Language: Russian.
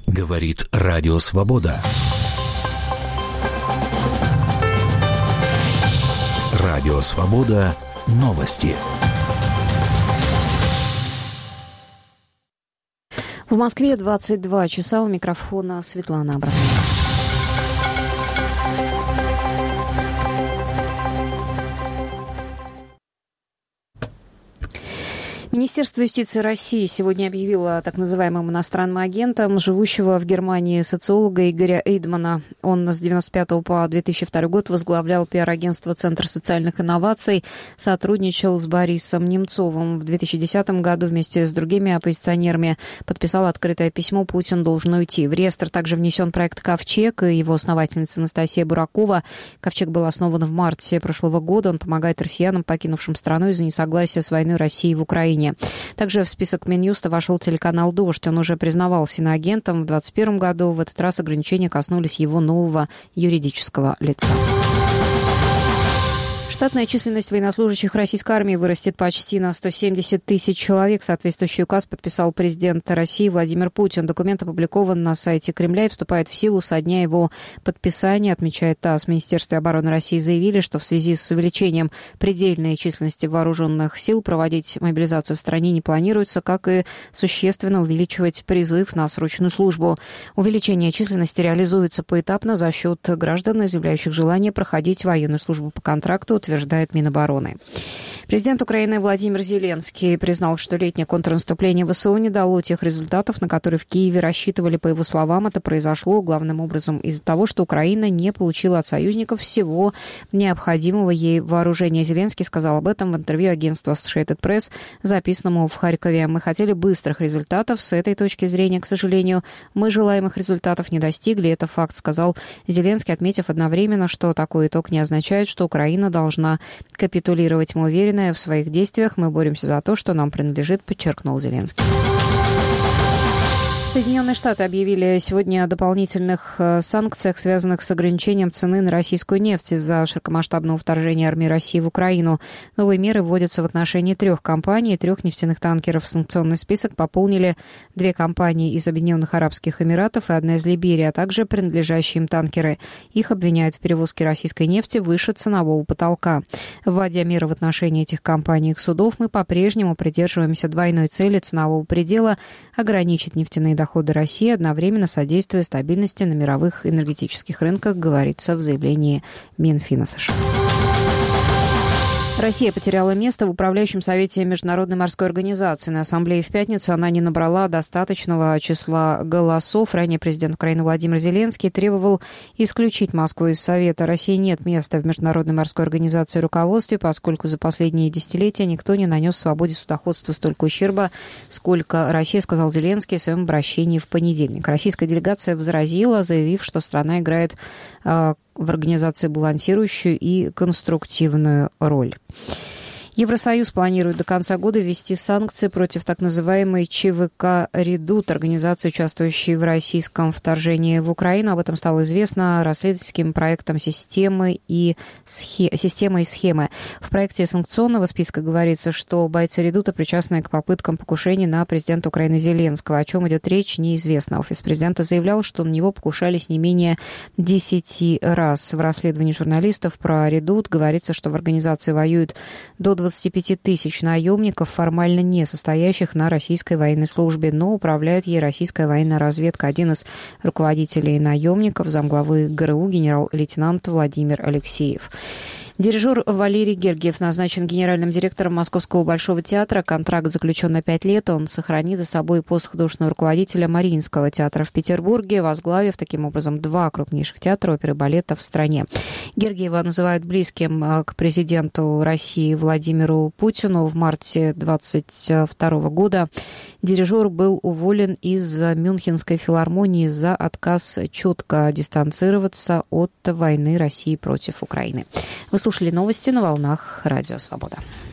Говорит Радио Свобода. Радио Свобода. Новости. В Москве 22 часа. У микрофона Светлана Абрамова. Министерство юстиции России сегодня объявило о так называемым иностранным агентом живущего в Германии социолога Игоря Эйдмана. Он с 1995 по 2002 год возглавлял пиар-агентство «Центр социальных инноваций», сотрудничал с Борисом Немцовым. В 2010 году вместе с другими оппозиционерами подписал открытое письмо «Путин должен уйти». В реестр также внесен проект «Ковчег» и его основательница Анастасия Буракова. «Ковчег» был основан в марте прошлого года. Он помогает россиянам, покинувшим страну из-за несогласия с войной России в Украине. Также в список Минюста вошел телеканал «Дождь». Он уже признавался иноагентом в 2021 году. В этот раз ограничения коснулись его нового юридического лица. Штатная численность военнослужащих российской армии вырастет почти на 170 тысяч человек. Соответствующий указ подписал президент России Владимир Путин. Документ опубликован на сайте Кремля и вступает в силу со дня его подписания, отмечает ТАСС. В Министерстве обороны России заявили, что в связи с увеличением предельной численности вооруженных сил проводить мобилизацию в стране не планируется, как и существенно увеличивать призыв на срочную службу. Увеличение численности реализуется поэтапно за счет граждан, изъявляющих желание проходить военную службу по контракту, утверждает Минобороны. Президент Украины Владимир Зеленский признал, что летнее контрнаступление ВСУ не дало тех результатов, на которые в Киеве рассчитывали. По его словам, это произошло главным образом из-за того, что Украина не получила от союзников всего необходимого ей вооружения. Зеленский сказал об этом в интервью агентству Associated Press, записанному в Харькове. «Мы хотели быстрых результатов. С этой точки зрения, к сожалению, мы желаемых результатов не достигли. Это факт», сказал Зеленский, отметив одновременно, что такой итог не означает, что Украина должна капитулировать. «Мы уверены в своих действиях. Мы боремся за то, что нам принадлежит», подчеркнул Зеленский. Соединенные Штаты объявили сегодня о дополнительных санкциях, связанных с ограничением цены на российскую нефть из-за широкомасштабного вторжения армии России в Украину. Новые меры вводятся в отношении 3 компаний и 3 нефтяных танкеров. Санкционный список пополнили 2 компании из Объединенных Арабских Эмиратов и 1 из Либерии, а также принадлежащие им танкеры. Их обвиняют в перевозке российской нефти выше ценового потолка. Вводя меры в отношении этих компаний и их судов, мы по-прежнему придерживаемся двойной цели ценового предела – ограничить нефтяные доходы России, одновременно содействуя стабильности на мировых энергетических рынках, говорится в заявлении Минфина США. Россия потеряла место в управляющем совете Международной морской организации. На ассамблее в пятницу она не набрала достаточного числа голосов. Ранее президент Украины Владимир Зеленский требовал исключить Москву из Совета. России нет места в Международной морской организации в руководстве, поскольку за последние десятилетия никто не нанес свободе судоходства столько ущерба, сколько Россия, сказал Зеленский в своем обращении в понедельник. Российская делегация возразила, заявив, что страна играет в организации балансирующую и конструктивную роль. Евросоюз планирует до конца года ввести санкции против так называемой ЧВК «Редут», организации, участвующей в российском вторжении в Украину. Об этом стало известно расследовательским проектом «Системы и схемы». В проекте санкционного списка говорится, что бойцы «Редута» причастны к попыткам покушений на президента Украины Зеленского. О чем идет речь, неизвестно. Офис президента заявлял, что на него покушались не менее 10 раз. В расследовании журналистов про «Редут» говорится, что в организации воюют до 25 тысяч наемников, формально не состоящих на российской военной службе, но управляет ей российская военная разведка. Один из руководителей наемников, замглавы ГРУ, генерал-лейтенант Владимир Алексеев. Дирижер Валерий Гергиев назначен генеральным директором Московского Большого театра. Контракт заключен на 5 лет. Он сохранит за собой пост художественного руководителя Мариинского театра в Петербурге, возглавив таким образом 2 крупнейших театра оперы и балета в стране. Гергиева называют близким к президенту России Владимиру Путину. В марте 2022 года дирижер был уволен из Мюнхенской филармонии за отказ четко дистанцироваться от войны России против Украины. Вы слушали новости на волнах Радио Свобода.